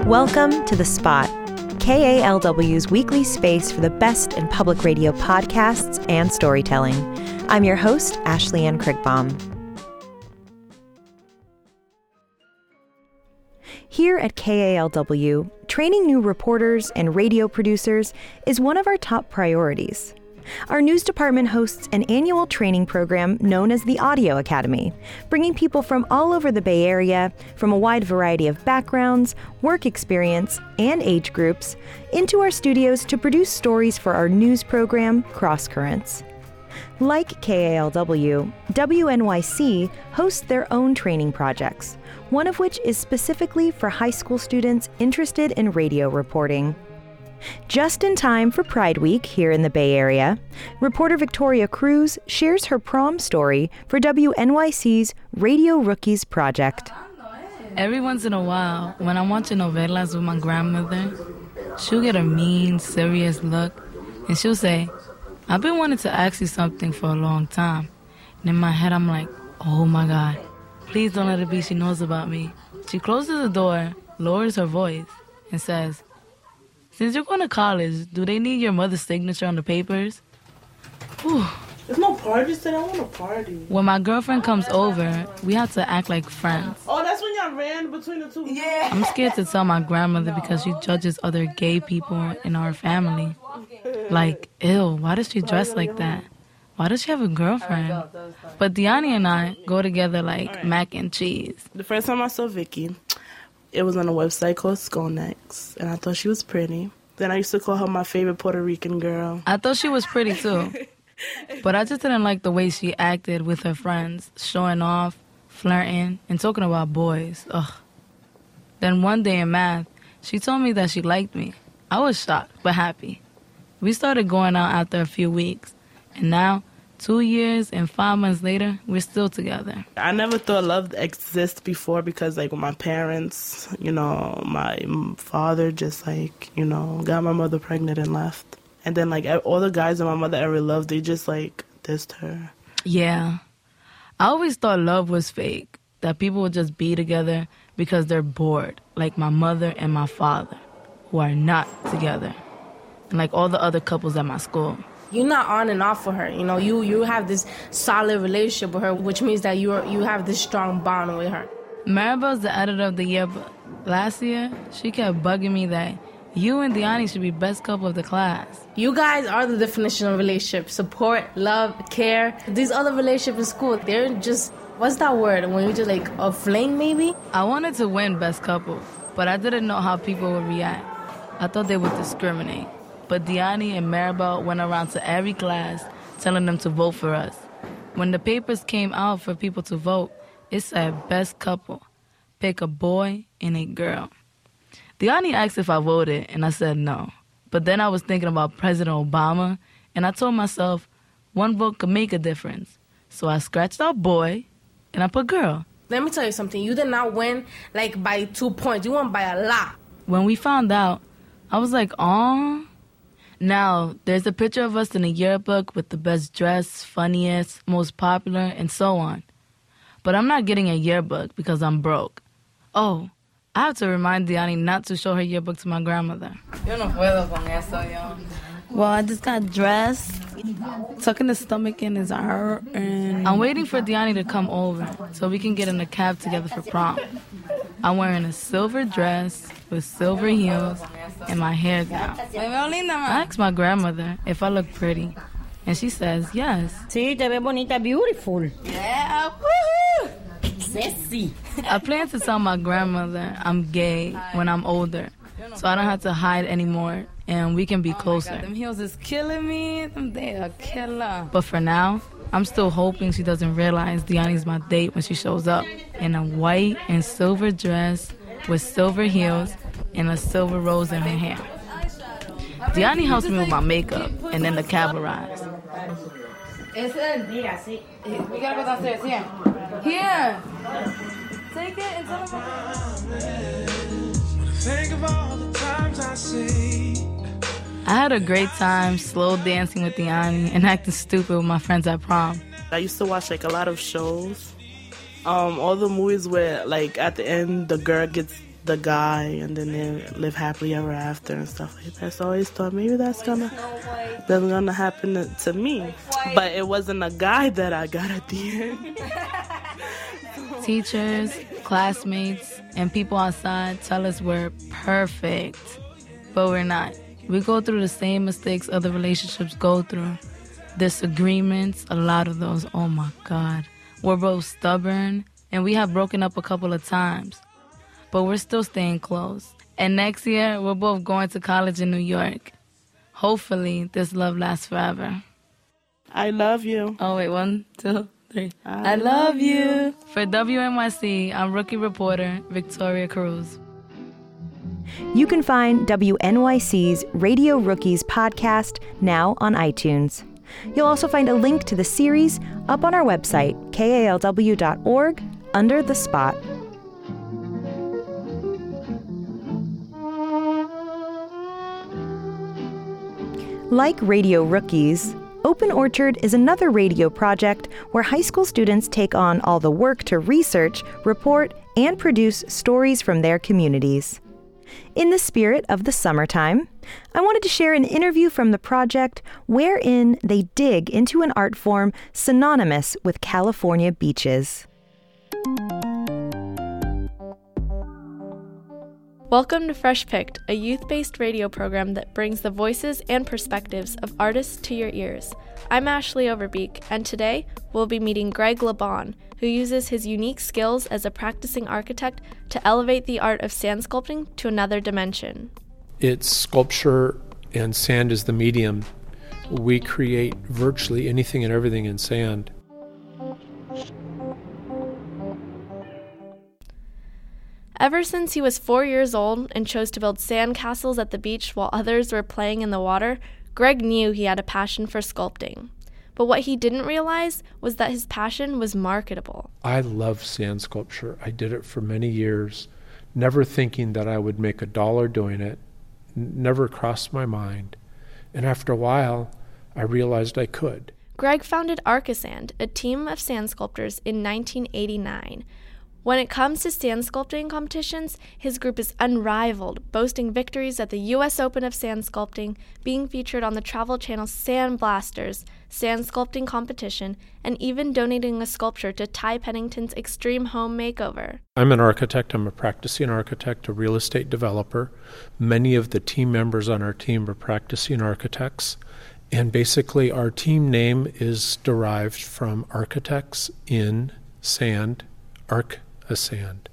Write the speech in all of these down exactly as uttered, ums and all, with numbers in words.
Welcome to The Spot, K A L W's weekly space for the best in public radio podcasts and storytelling. I'm your host, Ashley Ann Krigbaum. Here at K A L W, training new reporters and radio producers is one of our top priorities. Our news department hosts an annual training program known as the Audio Academy, bringing people from all over the Bay Area, from a wide variety of backgrounds, work experience, and age groups, into our studios to produce stories for our news program, Cross Currents. Like K A L W, W N Y C hosts their own training projects, one of which is specifically for high school students interested in radio reporting. Just in time for Pride Week here in the Bay Area, reporter Victoria Cruz shares her prom story for W N Y C's Radio Rookies Project. Every once in a while, when I'm watching novelas with my grandmother, she'll get a mean, serious look, and she'll say, "I've been wanting to ask you something for a long time." And in my head, I'm like, oh my God, please don't let it be she knows about me. She closes the door, lowers her voice, and says, "Since you're going to college, do they need your mother's signature on the papers?" Whew. There's no parties today. I want a party. When my girlfriend comes over, we have to act like friends. Oh, that's when y'all ran between the two? Yeah. I'm scared to tell my grandmother because she judges other gay people in our family. Like, ew, why does she dress like that? Why does she have a girlfriend? But Diani and I go together like mac and cheese. The first time I saw Vicky, it was on a website called Skonex, and I thought she was pretty. Then I used to call her my favorite Puerto Rican girl. I thought she was pretty too. But I just didn't like the way she acted with her friends, showing off, flirting, and talking about boys. Ugh. Then one day in math, she told me that she liked me. I was shocked, but happy. We started going out after a few weeks, and now, two years and five months later, we're still together. I never thought love existed before because, like, with my parents, you know, my father just, like, you know, got my mother pregnant and left. And then, like, all the guys that my mother ever loved, they just, like, dissed her. Yeah. I always thought love was fake, that people would just be together because they're bored, like my mother and my father, who are not together, and like all the other couples at my school. You're not on and off with her. You know, you, you have this solid relationship with her, which means that you are, you have this strong bond with her. Maribel's the editor of the yearbook. Last year, she kept bugging me that you and Diani should be best couple of the class. You guys are the definition of relationship. Support, love, care. These other relationships in school, they're just, what's that word? When you just like a fling maybe? I wanted to win best couple, but I didn't know how people would react. I thought they would discriminate. But Diani and Maribel went around to every class telling them to vote for us. When the papers came out for people to vote, it said best couple. Pick a boy and a girl. Diani asked if I voted, and I said no. But then I was thinking about President Obama, and I told myself one vote could make a difference. So I scratched out boy, and I put girl. Let me tell you something. You did not win, like, by two points. You won by a lot. When we found out, I was like, aw. Now, there's a picture of us in a yearbook with the best dressed, funniest, most popular, and so on. But I'm not getting a yearbook because I'm broke. Oh, I have to remind Diani not to show her yearbook to my grandmother. Yo no puedo con eso, yo. Well, I just got dressed. Tucking the stomach in is hurt. And I'm waiting for Diani to come over so we can get in a cab together for prom. I'm wearing a silver dress with silver heels and my hair down. I asked my grandmother if I look pretty, and she says yes. Sí, te ve bonita, beautiful. Yeah, woohoo! Sexy. I plan to tell my grandmother I'm gay when I'm older, so I don't have to hide anymore, and we can be closer. Oh my God, them heels is killing me. Them they are killer. But for now, I'm still hoping she doesn't realize Diani's my date when she shows up in a white and silver dress with silver heels and a silver rose in her hair. Diani helps me with my makeup, and then the cab arrives. We gotta go downstairs, here. Here! Take it and tell them. Think of all the times I see. I had a great time slow dancing with Diani and acting stupid with my friends at prom. I used to watch, like, a lot of shows. Um, all the movies where, like, at the end, the girl gets the guy and then they live happily ever after and stuff like that. So I always thought maybe that's gonna that's gonna happen to, to me. But it wasn't a guy that I got at the end. Teachers, classmates, and people outside tell us we're perfect, but we're not. We go through the same mistakes other relationships go through. Disagreements, a lot of those, oh my God. We're both stubborn, and we have broken up a couple of times, but we're still staying close. And next year, we're both going to college in New York. Hopefully, this love lasts forever. I love you. Oh, wait, one, two, three. I, I love you. For W N Y C, I'm rookie reporter Victoria Cruz. You can find W N Y C's Radio Rookies podcast now on iTunes. You'll also find a link to the series up on our website, K A L W dot org, under the spot. Like Radio Rookies, Open Orchard is another radio project where high school students take on all the work to research, report, and produce stories from their communities. In the spirit of the summertime, I wanted to share an interview from the project wherein they dig into an art form synonymous with California beaches. Welcome to Fresh Picked, a youth-based radio program that brings the voices and perspectives of artists to your ears. I'm Ashley Overbeek, and today we'll be meeting Greg LeBon, who uses his unique skills as a practicing architect to elevate the art of sand sculpting to another dimension. It's sculpture and sand is the medium. We create virtually anything and everything in sand. Ever since he was four years old and chose to build sand castles at the beach while others were playing in the water, Greg knew he had a passion for sculpting. But what he didn't realize was that his passion was marketable. I love sand sculpture. I did it for many years, never thinking that I would make a dollar doing it. N- never crossed my mind. And after a while, I realized I could. Greg founded Arcasand, a team of sand sculptors, in nineteen eighty-nine. When it comes to sand sculpting competitions, his group is unrivaled, boasting victories at the U S Open of Sand Sculpting, being featured on the Travel Channel's Sand Blasters sand sculpting competition, and even donating a sculpture to Ty Pennington's Extreme Home Makeover. I'm an architect. I'm a practicing architect, a real estate developer. Many of the team members on our team are practicing architects. And basically, our team name is derived from architects in sand, arc a sand.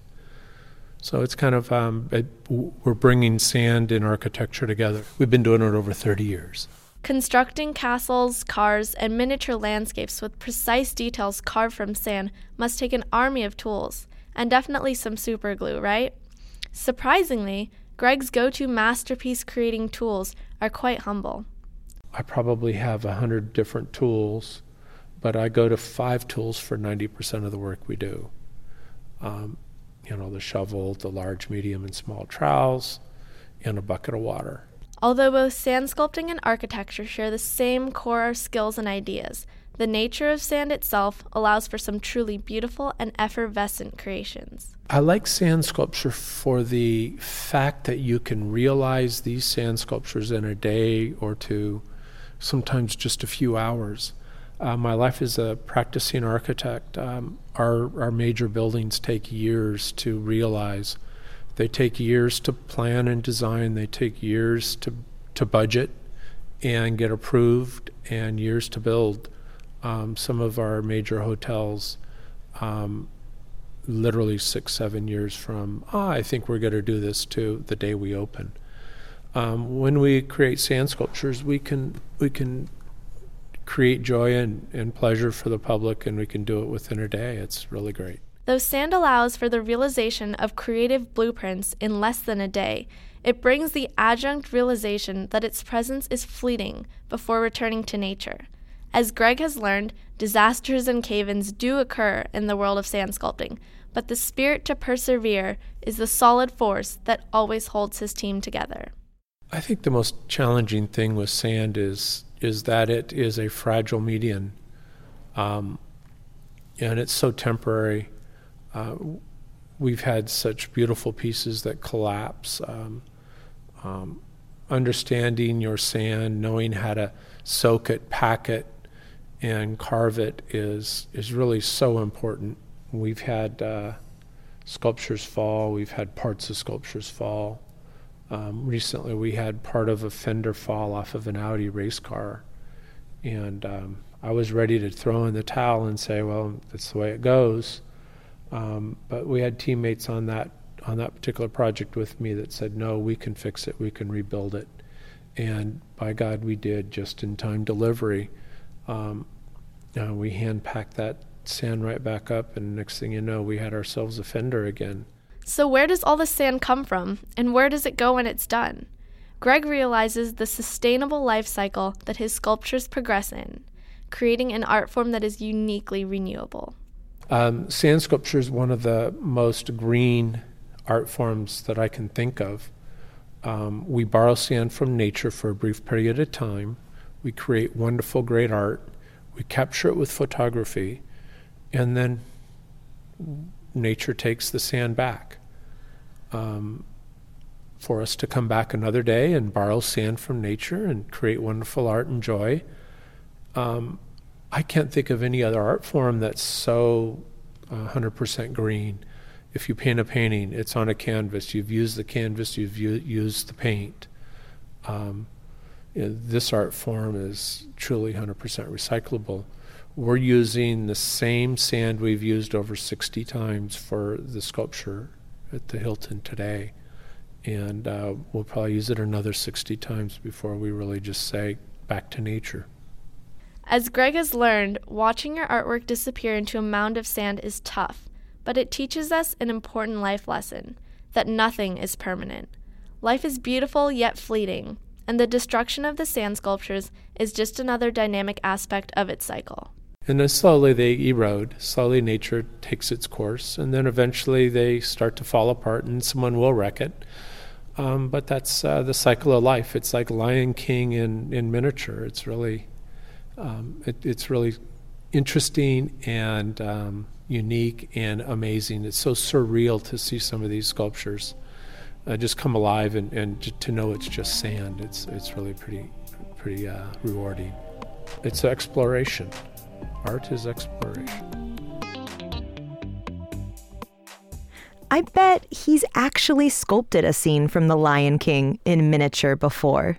So it's kind of, um, it, we're bringing sand and architecture together. We've been doing it over thirty years. Constructing castles, cars, and miniature landscapes with precise details carved from sand must take an army of tools, and definitely some super glue, right? Surprisingly, Greg's go-to masterpiece creating tools are quite humble. I probably have a hundred different tools, but I go to five tools for ninety percent of the work we do. Um, you know, the shovel, the large, medium, and small trowels, and a bucket of water. Although both sand sculpting and architecture share the same core skills and ideas, the nature of sand itself allows for some truly beautiful and effervescent creations. I like sand sculpture for the fact that you can realize these sand sculptures in a day or two, sometimes just a few hours. Uh, my life as a practicing architect, um, our, our major buildings take years to realize. They take years to plan and design. They take years to, to budget and get approved, and years to build. Um, some of our major hotels, um, literally six, seven years from, oh, I think we're going to do this, to the day we open. Um, when we create sand sculptures, we can we can create joy and, and pleasure for the public, and we can do it within a day. It's really great. Though sand allows for the realization of creative blueprints in less than a day, it brings the adjunct realization that its presence is fleeting before returning to nature. As Greg has learned, disasters and cave-ins do occur in the world of sand sculpting, but the spirit to persevere is the solid force that always holds his team together. I think the most challenging thing with sand is is that it is a fragile medium, um, and it's so temporary. Uh, we've had such beautiful pieces that collapse. Um, um, understanding your sand, knowing how to soak it, pack it, and carve it is is really so important. We've had uh, sculptures fall. We've had parts of sculptures fall. Um, recently, we had part of a fender fall off of an Audi race car, and um, I was ready to throw in the towel and say, "Well, that's the way it goes." Um, but we had teammates on that on that particular project with me that said, "No, we can fix it. We can rebuild it." And by God, we did, just-in-time delivery. Um, uh, we hand-packed that sand right back up, and next thing you know, we had ourselves a fender again. So where does all the sand come from, and where does it go when it's done? Greg realizes the sustainable life cycle that his sculptures progress in, creating an art form that is uniquely renewable. Um, sand sculpture is one of the most green art forms that I can think of. Um, we borrow sand from nature for a brief period of time. We create wonderful, great art. We capture it with photography, and then nature takes the sand back. Um, for us to come back another day and borrow sand from nature and create wonderful art and joy. Um, I can't think of any other art form that's so uh, one hundred percent green. If you paint a painting, it's on a canvas. You've used the canvas, you've u- used the paint. Um, you know, this art form is truly one hundred percent recyclable. We're using the same sand we've used over sixty times for the sculpture at the Hilton today. And uh, we'll probably use it another sixty times before we really just say, back to nature. As Greg has learned, watching your artwork disappear into a mound of sand is tough, but it teaches us an important life lesson, that nothing is permanent. Life is beautiful yet fleeting, and the destruction of the sand sculptures is just another dynamic aspect of its cycle. And then slowly they erode. Slowly nature takes its course, and then eventually they start to fall apart and someone will wreck it. Um, but that's uh, the cycle of life. It's like Lion King in, in miniature. It's really, um, it, it's really interesting and um, unique and amazing. It's so surreal to see some of these sculptures uh, just come alive and, and to know it's just sand. It's it's really pretty pretty uh, rewarding. It's exploration. Art is exploration. I bet he's actually sculpted a scene from The Lion King in miniature before.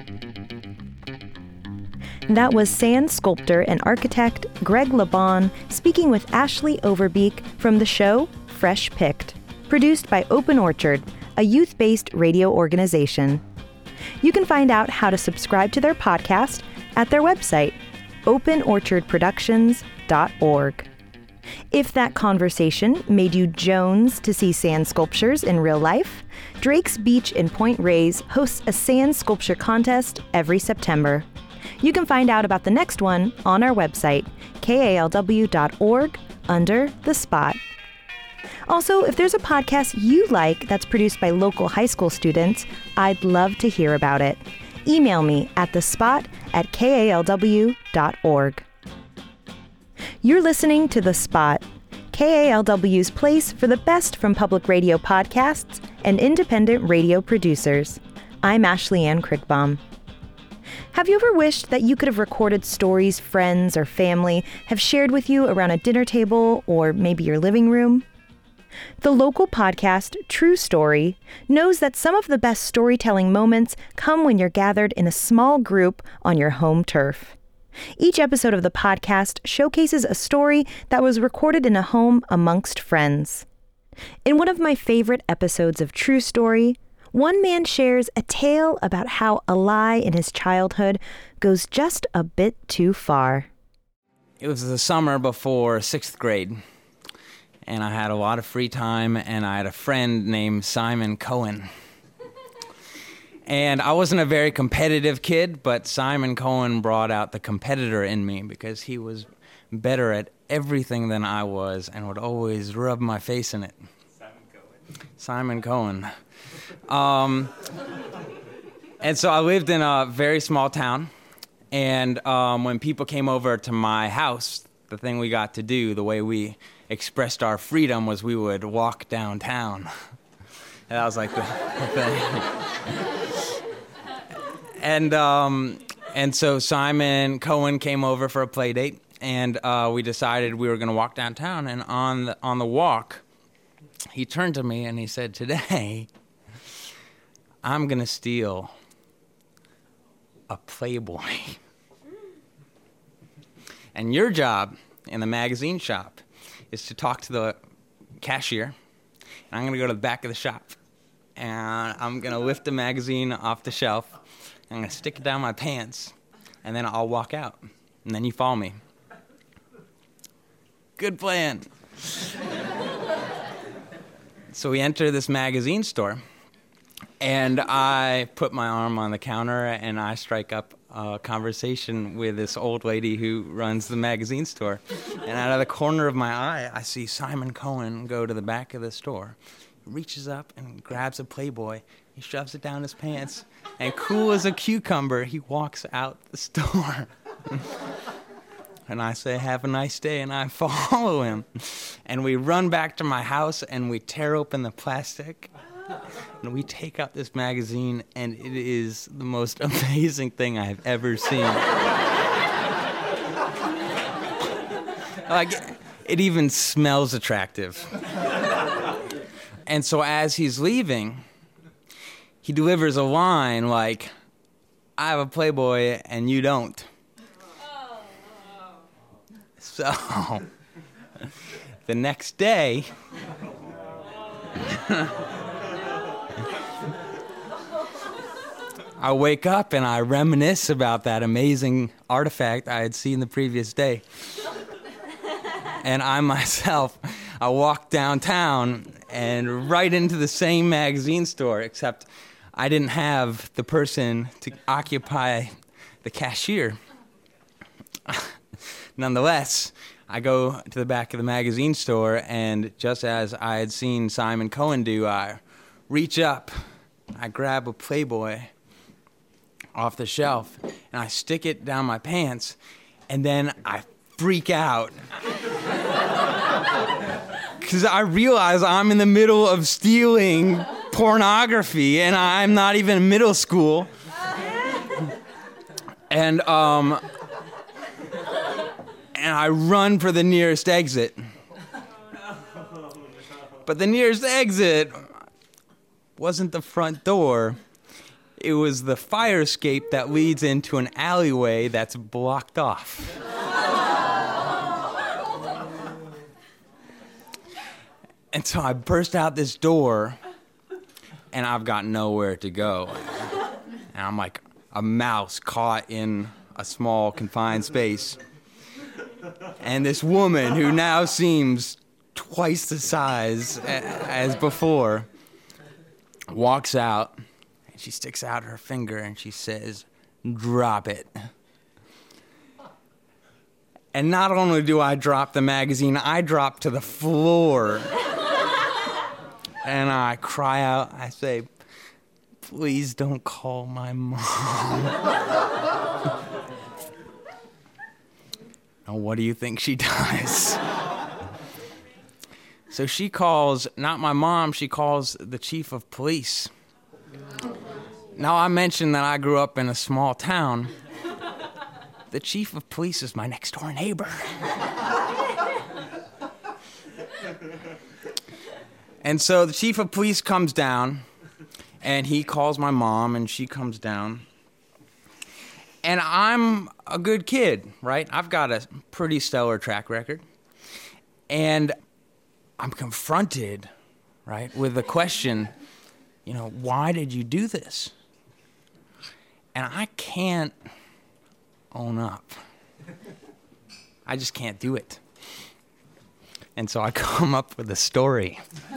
That was sand sculptor and architect Greg LeBon speaking with Ashley Overbeek from the show Fresh Picked, produced by Open Orchard, a youth-based radio organization. You can find out how to subscribe to their podcast at their website, open orchard productions dot org. If that conversation made you Jones to see sand sculptures in real life, Drake's Beach in Point Reyes hosts a sand sculpture contest every September. You can find out about the next one on our website, K A L W dot org, under The Spot. Also, if there's a podcast you like that's produced by local high school students, I'd love to hear about it. Email me at thespot at K A L W dot org. You're listening to The Spot, K A L W's place for the best from public radio podcasts and independent radio producers. I'm Ashley Ann Kriegbaum. Have you ever wished that you could have recorded stories friends or family have shared with you around a dinner table or maybe your living room? The local podcast, True Story, knows that some of the best storytelling moments come when you're gathered in a small group on your home turf. Each episode of the podcast showcases a story that was recorded in a home amongst friends. In one of my favorite episodes of True Story, one man shares a tale about how a lie in his childhood goes just a bit too far. It was the summer before sixth grade, and I had a lot of free time, and I had a friend named Simon Cohen. And I wasn't a very competitive kid, but Simon Cohen brought out the competitor in me because he was better at everything than I was and would always rub my face in it. Simon Cohen. Simon Cohen. Um, and so I lived in a very small town, and um, when people came over to my house, the thing we got to do, the way we expressed our freedom, was we would walk downtown. And that was like the, the thing. and um, and so Simon Cohen came over for a play date, and uh, we decided we were going to walk downtown. And on the, on the walk, he turned to me and he said, "Today, I'm going to steal a Playboy. And your job in the magazine shop is to talk to the cashier. And I'm going to go to the back of the shop. And I'm going to lift the magazine off the shelf. I'm going to stick it down my pants. And then I'll walk out. And then you follow me." Good plan. So we enter this magazine store. And I put my arm on the counter and I strike up a conversation with this old lady who runs the magazine store. And out of the corner of my eye, I see Simon Cohen go to the back of the store. He reaches up and grabs a Playboy. He shoves it down his pants. And cool as a cucumber, he walks out the store. And I say, "Have a nice day," and I follow him. And we run back to my house and we tear open the plastic. And we take out this magazine, and it is the most amazing thing I have ever seen. Like, it even smells attractive. And so as he's leaving, he delivers a line like, "I have a Playboy and you don't." So, the next day, I wake up and I reminisce about that amazing artifact I had seen the previous day. And I myself, I walked downtown and right into the same magazine store, except I didn't have the person to occupy the cashier. Nonetheless, I go to the back of the magazine store, and just as I had seen Simon Cohen do, I reach up, I grab a Playboy off the shelf, and I stick it down my pants, and then I freak out. Because I realize I'm in the middle of stealing pornography, and I'm not even in middle school. And, um... And I run for the nearest exit. But the nearest exit wasn't the front door. It was the fire escape that leads into an alleyway that's blocked off. And so I burst out this door, and I've got nowhere to go. And I'm like a mouse caught in a small, confined space. And this woman, who now seems twice the size as before, walks out, and she sticks out her finger, and she says, "Drop it." And not only do I drop the magazine, I drop to the floor. And I cry out, I say, "Please don't call my mom." Now, what do you think she does? So she calls, not my mom, she calls the chief of police. Now, I mentioned that I grew up in a small town. The chief of police is my next door neighbor. And so the chief of police comes down, and he calls my mom, and she comes down. And I'm a good kid, right? I've got a pretty stellar track record. And I'm confronted, right, with the question, you know, why did you do this? And I can't own up. I just can't do it. And so I come up with a story.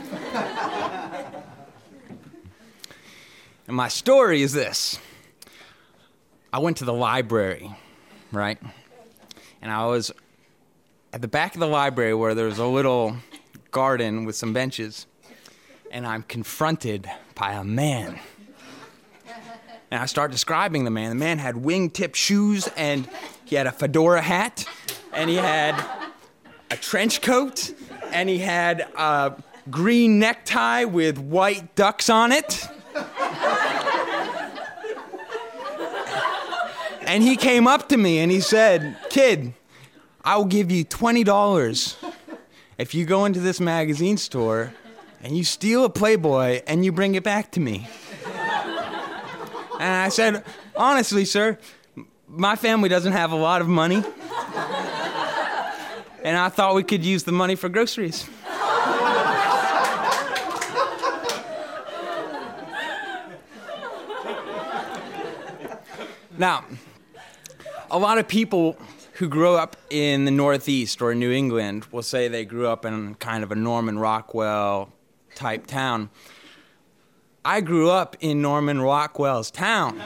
And my story is this. I went to the library, right? And I was at the back of the library where there was a little garden with some benches. And I'm confronted by a man. And I start describing the man. The man had wingtip shoes, and he had a fedora hat, and he had a trench coat, and he had a green necktie with white ducks on it. And he came up to me and he said, "Kid, I will give you twenty dollars if you go into this magazine store and you steal a Playboy and you bring it back to me." And I said, "Honestly, sir, my family doesn't have a lot of money. And I thought we could use the money for groceries." Now, a lot of people who grew up in the Northeast or New England will say they grew up in kind of a Norman Rockwell type town. I grew up in Norman Rockwell's town.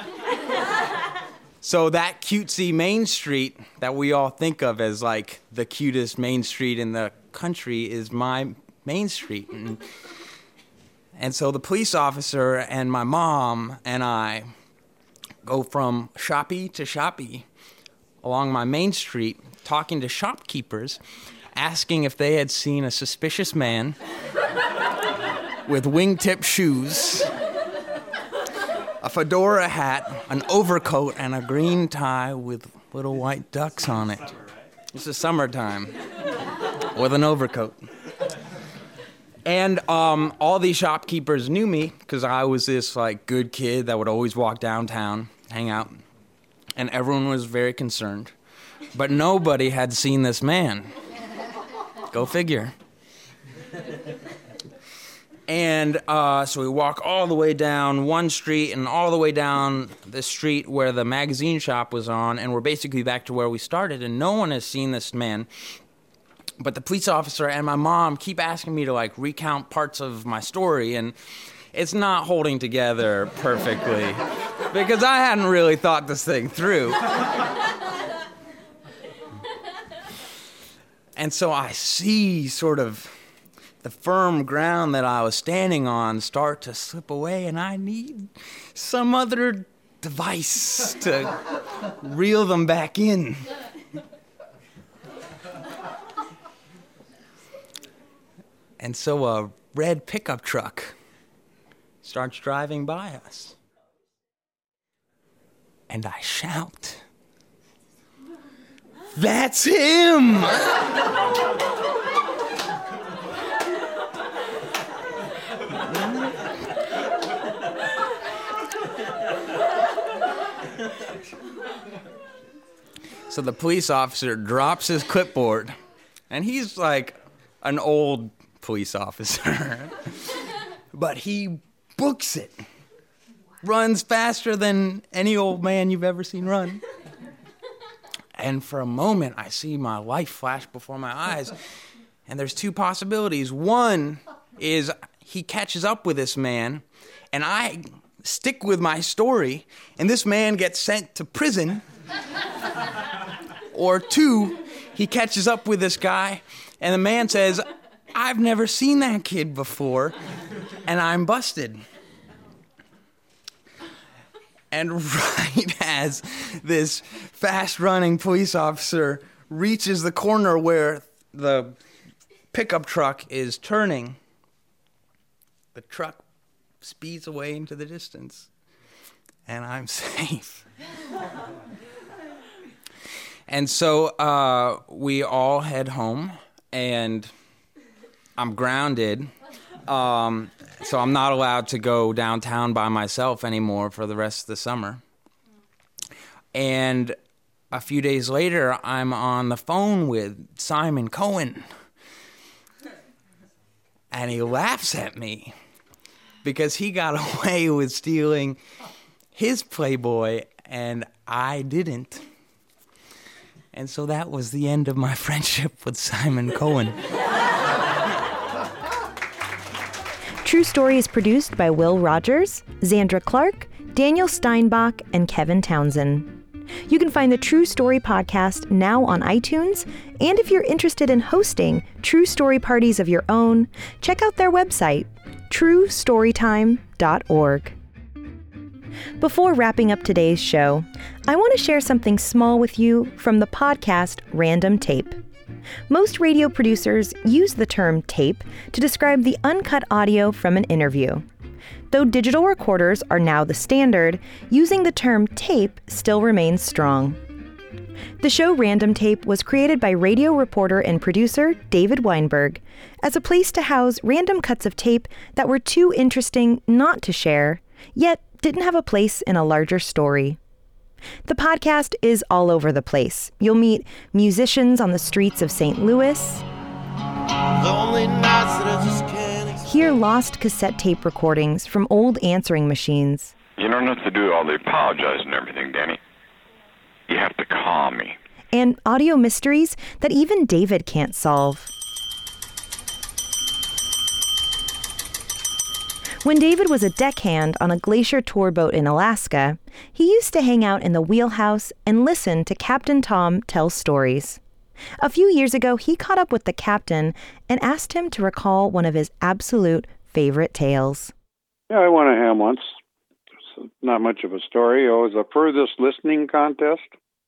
So that cutesy Main Street that we all think of as like the cutest Main Street in the country is my Main Street. And, and so the police officer and my mom and I go from shoppy to shoppy along my Main Street, talking to shopkeepers, asking if they had seen a suspicious man with wingtip shoes, a fedora hat, an overcoat, and a green tie with little white ducks on it. It's the summertime with an overcoat. And um, all these shopkeepers knew me because I was this like good kid that would always walk downtown, hang out, and everyone was very concerned. But nobody had seen this man. Go figure. And uh, so we walk all the way down one street and all the way down the street where the magazine shop was on, and we're basically back to where we started, and no one has seen this man. But the police officer and my mom keep asking me to, like, recount parts of my story, and it's not holding together perfectly because I hadn't really thought this thing through. And so I see sort of the firm ground that I was standing on start to slip away, and I need some other device to reel them back in. And so a red pickup truck starts driving by us. And I shout, "That's him!" So the police officer drops his clipboard, and he's like an old police officer, but he books it, runs faster than any old man you've ever seen run. And for a moment, I see my life flash before my eyes, and there's two possibilities. One is he catches up with this man, and I stick with my story, and this man gets sent to prison. Or two, he catches up with this guy, and the man says, "I've never seen that kid before, and I'm busted." And right as this fast-running police officer reaches the corner where the pickup truck is turning, the truck speeds away into the distance, and I'm safe. And so uh, we all head home, and I'm grounded, um, so I'm not allowed to go downtown by myself anymore for the rest of the summer. And a few days later, I'm on the phone with Simon Cohen, and he laughs at me because he got away with stealing his Playboy, and I didn't. And so that was the end of my friendship with Simon Cohen. True Story is produced by Will Rogers, Xandra Clark, Daniel Steinbach, and Kevin Townsend. You can find the True Story podcast now on iTunes, and if you're interested in hosting True Story parties of your own, check out their website, true storytime dot org. Before wrapping up today's show, I want to share something small with you from the podcast Random Tape. Most radio producers use the term tape to describe the uncut audio from an interview. Though digital recorders are now the standard, using the term tape still remains strong. The show Random Tape was created by radio reporter and producer David Weinberg as a place to house random cuts of tape that were too interesting not to share, yet didn't have a place in a larger story. The podcast is all over the place. You'll meet musicians on the streets of Saint Louis, hear lost cassette tape recordings from old answering machines. You don't have to do all the apologizing and everything, Danny. You have to call me. And audio mysteries that even David can't solve. When David was a deckhand on a glacier tour boat in Alaska, he used to hang out in the wheelhouse and listen to Captain Tom tell stories. A few years ago, he caught up with the captain and asked him to recall one of his absolute favorite tales. Yeah, I won a ham once. It's not much of a story. It was a furthest listening contest.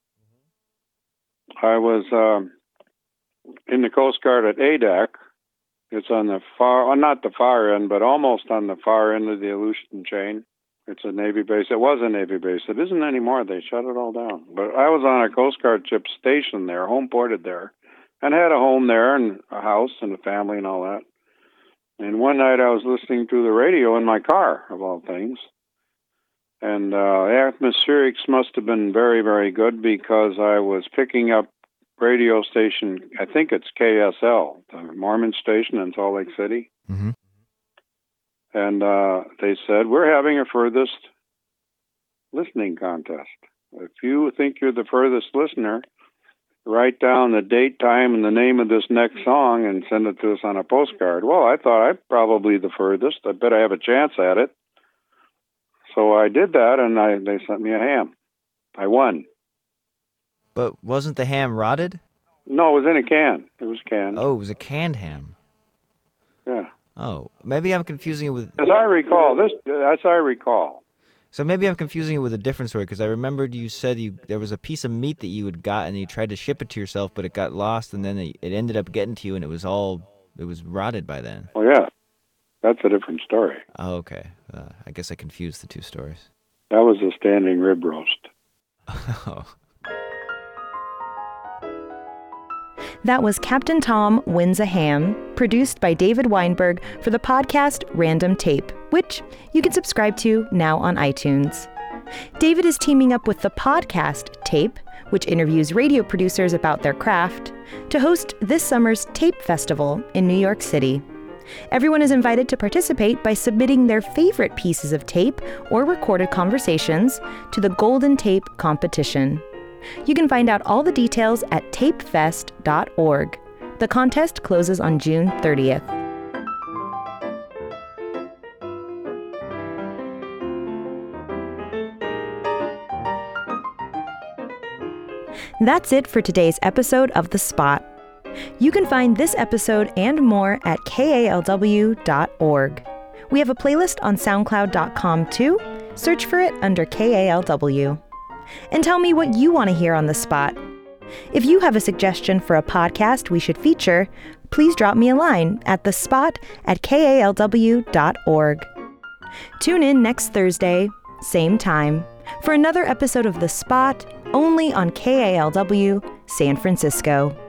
I was uh, in the Coast Guard at A D A C. It's on the far, well, not the far end, but almost on the far end of the Aleutian chain. It's a Navy base. It was a Navy base. It isn't anymore. They shut it all down. But I was on a Coast Guard ship stationed there, home ported there, and had a home there and a house and a family and all that. And one night I was listening to the radio in my car, of all things. And uh, the atmospherics must have been very, very good because I was picking up radio station, I think it's K S L, the Mormon station in Salt Lake City. Mm-hmm. And uh, they said, we're having a furthest listening contest. If you think you're the furthest listener, write down the date, time, and the name of this next song and send it to us on a postcard. Well, I thought I'm probably the furthest. I bet I have a chance at it. So I did that, and I, they sent me a ham. I won. But wasn't the ham rotted? No, it was in a can. It was canned. Oh, it was a canned ham. Yeah. Oh, maybe I'm confusing it with... As I recall, this, as I recall. So maybe I'm confusing it with a different story, because I remembered you said you there was a piece of meat that you had got, and you tried to ship it to yourself, but it got lost, and then it, it ended up getting to you, and it was all... it was rotted by then. Oh, yeah. That's a different story. Oh, okay. Uh, I guess I confused the two stories. That was a standing rib roast. Oh. That was Captain Tom Wins a Ham, produced by David Weinberg for the podcast Random Tape, which you can subscribe to now on iTunes. David is teaming up with the podcast Tape, which interviews radio producers about their craft, to host this summer's Tape Festival in New York City. Everyone is invited to participate by submitting their favorite pieces of tape or recorded conversations to the Golden Tape competition. You can find out all the details at tape fest dot org. The contest closes on June thirtieth. That's it for today's episode of The Spot. You can find this episode and more at K A L W dot org. We have a playlist on SoundCloud dot com too. Search for it under K A L W. And tell me what you want to hear on The Spot. If you have a suggestion for a podcast we should feature, please drop me a line at the spot at K A L W dot org. Tune in next Thursday, same time, for another episode of The Spot, only on K A L W San Francisco.